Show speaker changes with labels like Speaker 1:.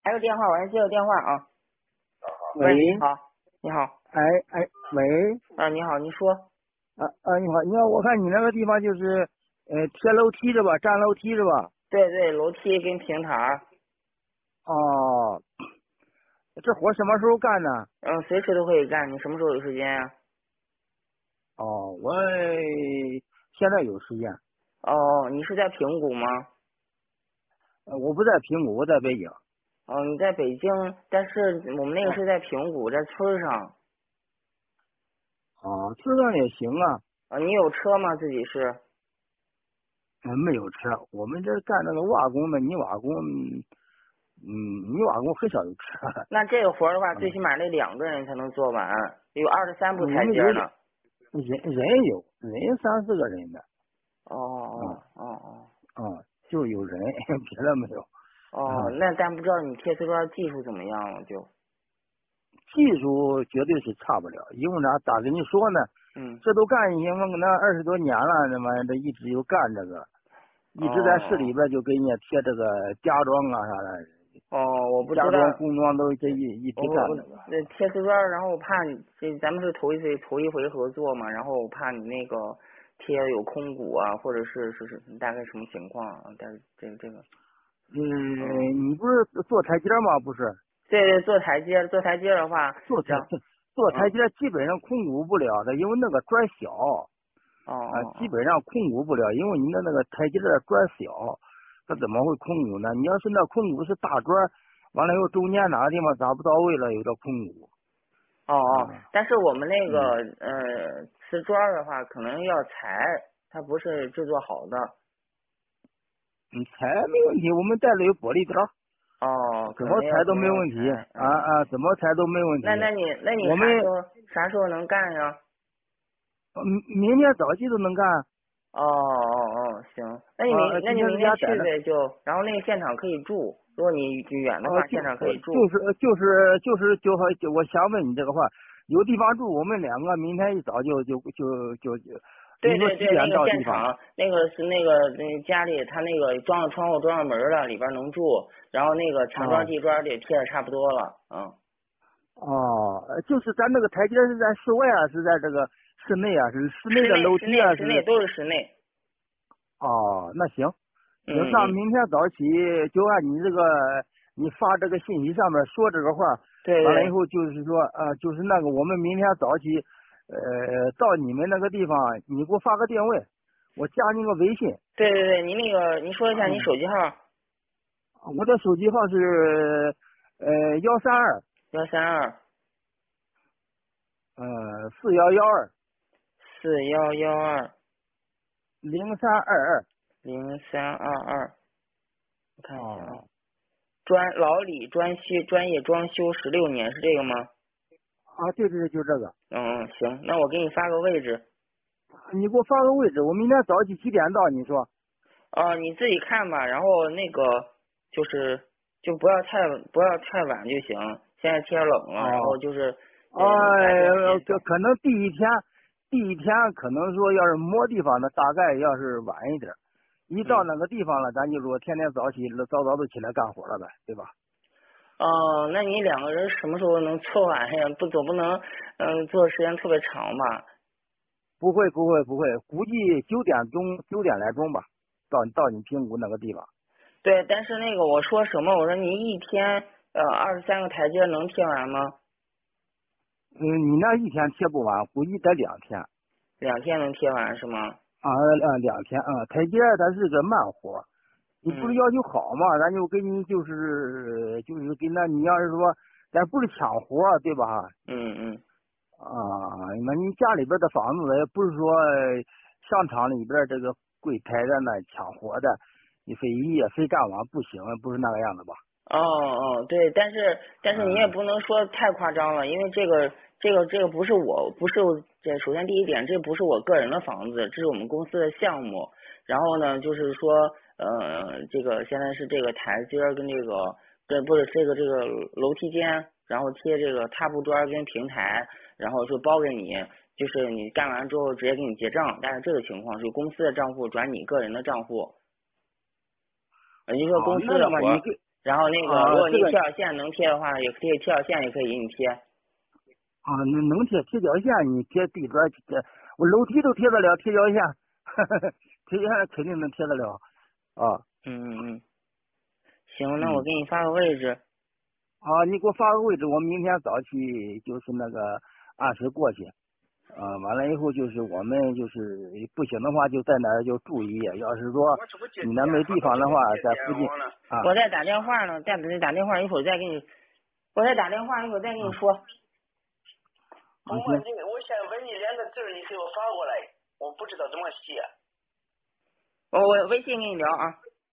Speaker 1: 还有电话，我还接个电话啊。喂，你
Speaker 2: 喂，
Speaker 1: 好，你好，
Speaker 2: 喂，
Speaker 1: 你好，你说。
Speaker 2: 你好，你好，我看你那个地方就是，贴楼梯是吧？站楼梯是吧？
Speaker 1: 对对，楼梯跟平台，
Speaker 2: 哦，这活什么时候干呢？
Speaker 1: 随时都可以干，你什么时候有时间呀？
Speaker 2: 哦，我现在有时间。
Speaker 1: 哦，你是在平谷吗？
Speaker 2: 我不在平谷，我在北京。
Speaker 1: 哦，你在北京，但是我们那个
Speaker 2: 哦，
Speaker 1: 是在平谷，在村上。
Speaker 2: 哦，这样也行啊。
Speaker 1: 你有车吗？自己是？
Speaker 2: 没有车，我们这干那个瓦工的泥瓦工，泥瓦工很少有车。
Speaker 1: 那这个活儿的话，最
Speaker 2: 嗯，
Speaker 1: 起码得2个人才能做完，有23步
Speaker 2: 我们有
Speaker 1: 台阶呢。
Speaker 2: 人有人3、4个人的。
Speaker 1: 哦
Speaker 2: 嗯
Speaker 1: 哦哦哦
Speaker 2: 就有人，别的没有。
Speaker 1: 哦，
Speaker 2: 嗯。
Speaker 1: 那但不知道你贴瓷砖技术怎么样了就。
Speaker 2: 技术绝对是差不了，因为啥？咋跟你说呢？
Speaker 1: 嗯。
Speaker 2: 这都干因为那20多年了，那玩意儿这一直就干这个，一直在市里
Speaker 1: 哦
Speaker 2: 边就给人家贴这个家装啊啥的，
Speaker 1: 哦，我不知道。
Speaker 2: 家装工装都这一直干
Speaker 1: 我
Speaker 2: 这个。
Speaker 1: 贴瓷砖，然后我怕你咱们是头一回合作嘛，然后我怕你那个贴有空鼓啊，或者是大概什么情况啊？但是这个，
Speaker 2: 你不是做台阶吗？不是
Speaker 1: 对对，做台阶的话，
Speaker 2: 做台
Speaker 1: 然后
Speaker 2: 做台阶，基本上控股不了的，因为那个砖小
Speaker 1: 哦
Speaker 2: 啊，
Speaker 1: 哦哦
Speaker 2: 基本上控股不了，因为你的那个台阶的砖小，它怎么会控股呢？你要是那控股是大砖，完了以后中间哪个地方砸不到位了，有这控股。
Speaker 1: 哦哦，
Speaker 2: 啊，
Speaker 1: 但是我们那个
Speaker 2: 嗯，
Speaker 1: 瓷砖的话，可能要裁，它不是制作好的。
Speaker 2: 裁没问题，我们带了有玻璃条，
Speaker 1: 哦，
Speaker 2: 怎么裁都
Speaker 1: 可能要
Speaker 2: 没问题。
Speaker 1: 裁，嗯。
Speaker 2: 怎么裁都没问题。
Speaker 1: 那你
Speaker 2: 我们
Speaker 1: 啥时候能干呀？
Speaker 2: 明天早起都能干。
Speaker 1: 哦哦哦，行，那你明那
Speaker 2: 今天
Speaker 1: 你明天
Speaker 2: 在家待着。
Speaker 1: 去呗，然后那个现场可以住，如果你远的话，现场可以住。
Speaker 2: 我想问你这个话，有地方住，我们两个明天一早你说
Speaker 1: 对对对，那
Speaker 2: 几点
Speaker 1: 个
Speaker 2: 到地方？
Speaker 1: 现场，那个是那家里他那个装了窗户装了门了，里边能住，然后那个墙砖
Speaker 2: 哦
Speaker 1: 地砖也贴的差不多了，
Speaker 2: 就是咱那个台阶是在室外啊，是在这个室内啊，是室内
Speaker 1: 室
Speaker 2: 的
Speaker 1: 内室内
Speaker 2: 楼梯啊，是。
Speaker 1: 室内都是室内，
Speaker 2: 那行。行，
Speaker 1: 嗯嗯，
Speaker 2: 那明天早起就按你这个，你发这个信息上面说这个话，
Speaker 1: 对对
Speaker 2: 完了以后就是说，就是那个我们明天早起，到你们那个地方，你给我发个定位，我加你个微信。
Speaker 1: 对对对，你说一下你手机号
Speaker 2: 我的手机号是132
Speaker 1: 132
Speaker 2: 4112
Speaker 1: 4112
Speaker 2: 0322。
Speaker 1: 0322，我看一下啊。
Speaker 2: 哦
Speaker 1: 老李专业装修16年是这个吗？
Speaker 2: 对对对，就这个。
Speaker 1: 行，那我给你发个位置。
Speaker 2: 你给我发个位置，我明天早起几点到？你说？
Speaker 1: 你自己看吧，然后那个就是就不要太晚就行。现在天冷了，然后
Speaker 2: 哦。
Speaker 1: 就是白天时间少。
Speaker 2: 可能第一天可能说要是摸地方的，大概要是晚一点，一到
Speaker 1: 嗯。
Speaker 2: 那个地方了，咱就说天天早起早早的起来干活了呗，对吧？
Speaker 1: 哦，那你2个人什么时候能做完呀？总不能做的时间特别长吧？
Speaker 2: 不会，估计9点来钟吧，到你平谷那个地方。
Speaker 1: 对，但是那个我说什么？我说您一天23个台阶能贴完吗？
Speaker 2: 你那一天贴不完，估计得2天。
Speaker 1: 2天能贴完是吗？
Speaker 2: 2天台阶它是个慢活，你不是
Speaker 1: 嗯
Speaker 2: 要求好嘛，咱就给你就是给你要是说咱不是抢活对吧？
Speaker 1: 嗯嗯。
Speaker 2: 那你家里边的房子也不是说商场里边这个柜台的那抢活的，你非一夜非干完不行，不是那个样子吧？
Speaker 1: 对，但是你也不能说太夸张了，因为这个不是这首先第一点，这不是我个人的房子，这是我们公司的项目。然后呢，就是说这个现在是这个台阶跟不是这个楼梯间，然后贴这个踏步砖跟平台，然后就包给你，就是你干完之后直接给你结账，但是这个情况是公司的账户转你个人的账户，也就是说公司
Speaker 2: 那个嘛，
Speaker 1: 的活。 然后那个如果你
Speaker 2: 这个
Speaker 1: 贴脚线能贴的话，也贴贴脚线也可以给你贴。
Speaker 2: 能贴脚线，你贴地砖贴，我楼梯都贴得了，贴脚线，贴脚线肯定能贴得了啊。
Speaker 1: 嗯，行，那我给你发个位置。
Speaker 2: 你给我发个位置，我明天早起就是那个按时过去。完了以后就是我们就是不行的话就在那儿就住一夜。要是说你那没地方的话，在附近啊。
Speaker 1: 我在打电话呢，打电话一会儿再给你，我在打电话一会儿再跟你说。
Speaker 3: 我想问你2个字，你给我发过来，我不知道怎么写。
Speaker 1: 我微信跟你聊啊。